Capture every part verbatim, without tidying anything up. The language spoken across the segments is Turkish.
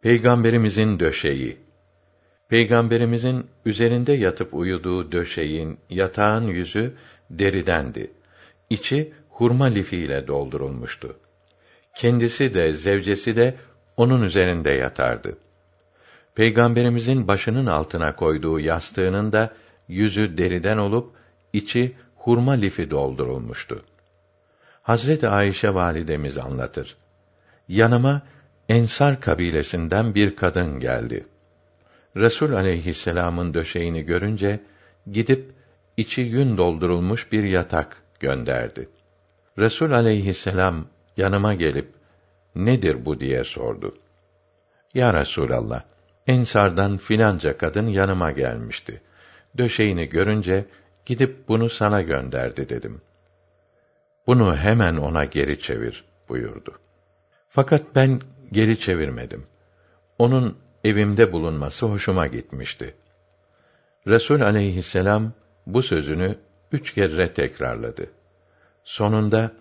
Peygamberimizin döşeği. Peygamberimizin üzerinde yatıp uyuduğu döşeğin, yatağın yüzü deridendi. İçi hurma lifiyle doldurulmuştu. Kendisi de, zevcesi de onun üzerinde yatardı. Peygamberimizin başının altına koyduğu yastığının da yüzü deriden olup içi hurma lifi doldurulmuştu. Hazreti Ayşe validemiz anlatır. Yanıma Ensar kabilesinden bir kadın geldi. Resul aleyhisselam'ın döşeğini görünce gidip içi yün doldurulmuş bir yatak gönderdi. Resul aleyhisselam yanıma gelip nedir bu diye sordu. Ya Resulallah, Ensardan filanca kadın yanıma gelmişti. Döşeğini görünce gidip bunu sana gönderdi dedim. Bunu hemen ona geri çevir buyurdu. Fakat ben geri çevirmedim. Onun evimde bulunması hoşuma gitmişti. Resul aleyhisselam bu sözünü üç kere tekrarladı. Sonunda,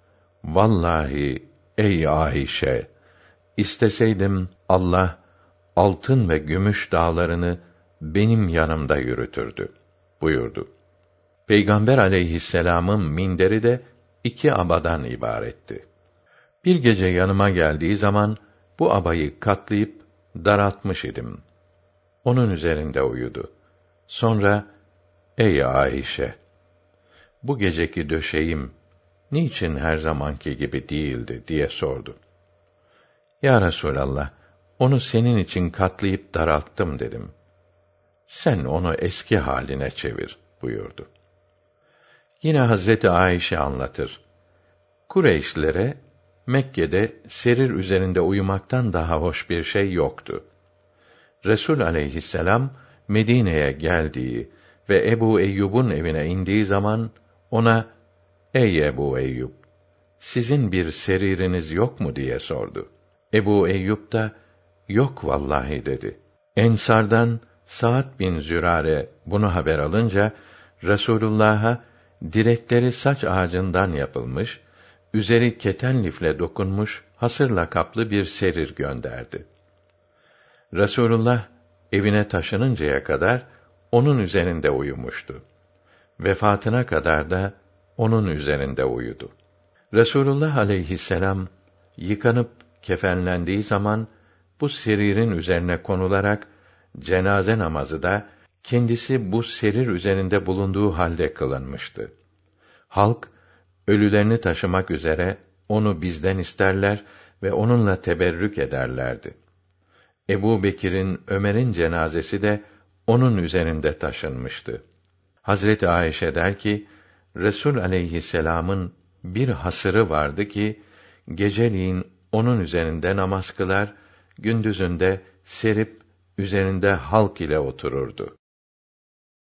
vallahi ey Ayşe, isteseydim Allah altın ve gümüş dağlarını benim yanımda yürütürdü buyurdu. Peygamber aleyhisselam'ın minderi de iki abadan ibaretti. Bir gece yanıma geldiği zaman bu abayı katlayıp daraltmış idim. Onun üzerinde uyudu. Sonra, ey Ayşe, bu geceki döşeğim niçin her zamanki gibi değildi diye sordu. Ya Resulallah, onu senin için katlayıp daralttım dedim. Sen onu eski haline çevir buyurdu. Yine Hazreti Ayşe anlatır. Kureyşlilere Mekke'de serir üzerinde uyumaktan daha hoş bir şey yoktu. Resul aleyhisselam Medine'ye geldiği ve Ebu Eyyub'un evine indiği zaman ona ey Ebu Eyyub, sizin bir seririniz yok mu diye sordu. Ebu Eyyub da yok vallahi dedi. Ensardan Sa'd bin Zürare bunu haber alınca Resulullah'a direkleri saç ağacından yapılmış, üzeri keten lifle dokunmuş, hasırla kaplı bir serir gönderdi. Resulullah evine taşınıncaya kadar onun üzerinde uyumuştu. Vefatına kadar da onun üzerinde uyudu. Resulullah aleyhisselam yıkanıp kefenlendiği zaman bu seririn üzerine konularak cenaze namazı da kendisi bu serir üzerinde bulunduğu halde kılınmıştı. Halk ölülerini taşımak üzere onu bizden isterler ve onunla teberrük ederlerdi. Ebu Bekir'in, Ömer'in cenazesi de onun üzerinde taşınmıştı. Hazreti Ayşe der ki, Resul aleyhisselam'ın bir hasırı vardı ki, geceliğin onun üzerinde namaz kılar, gündüzünde serip üzerinde halk ile otururdu.